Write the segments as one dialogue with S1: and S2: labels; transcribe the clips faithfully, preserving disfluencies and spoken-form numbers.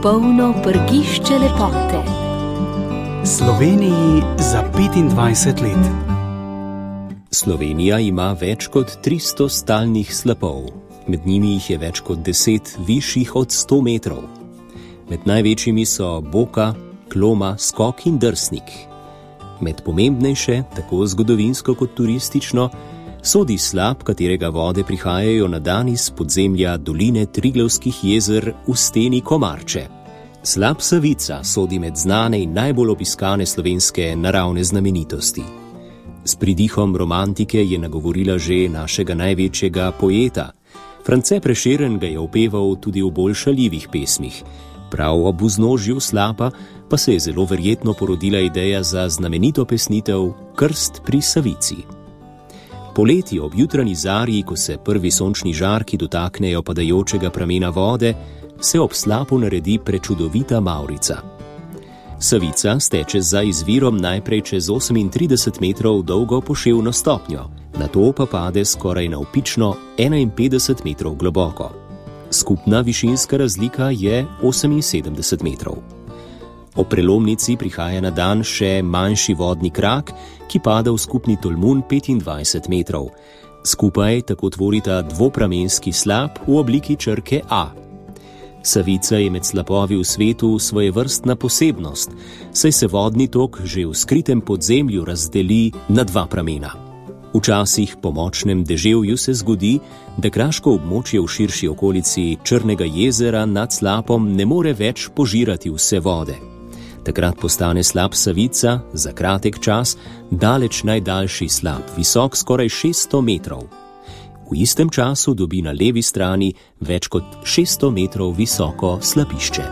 S1: Polno prgišče lepote.
S2: Sloveniji za petindvajset let.
S3: Slovenija ima več kot tristo stalnih slapov. Med njimi jih je več kot deset višjih od sto metrov. Med največjimi so Boka, Kloma, Skok in Drsnik. Med pomembnejše, tako zgodovinsko kot turistično, sodi slap, katerega vode prihajajo na dan iz podzemlja doline Triglavskih jezer v steni Komarče. Slap Savica sodi med znane in najbolj obiskane slovenske naravne znamenitosti. S pridihom romantike je nagovorila že našega največjega poeta. France Prešeren ga je opeval tudi v bolj šaljivih pesmih. Prav ob vznožju slapa pa se je zelo verjetno porodila ideja za znamenito pesnitev Krst pri Savici. Poleti ob jutranji zarji, ko se prvi sončni žarki dotaknejo padajočega pramena vode, se ob slapu naredi prečudovita mavrica. Savica steče za izvirom najprej čez osemintrideset metrov dolgo poševno stopnjo, nato pa pade skoraj navpično enainpetdeset metrov globoko. Skupna višinska razlika je oseminsedemdeset metrov. Ob prelomnici prihaja na dan še manjši vodni krak, ki pada v skupni tolmun petindvajset metrov. Skupaj tako tvorita dvopramenski slap v obliki črke A. Savica je med slapovi v svetu svojevrstna posebnost, saj se vodni tok že v skritem podzemlju razdeli na dva pramena. Včasih po močnem deževju se zgodi, da kraško območje v širši okolici Črnega jezera nad slapom ne more več požirati vse vode. Takrat postane slap Savica za kratek čas daleč najdaljši slap, visok skoraj šeststo metrov. V istem času dobi na levi strani več kot šeststo metrov visoko slapišče.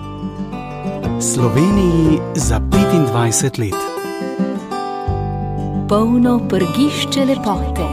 S2: Sloveniji za petindvajset let.
S1: Polno prgišče lepote.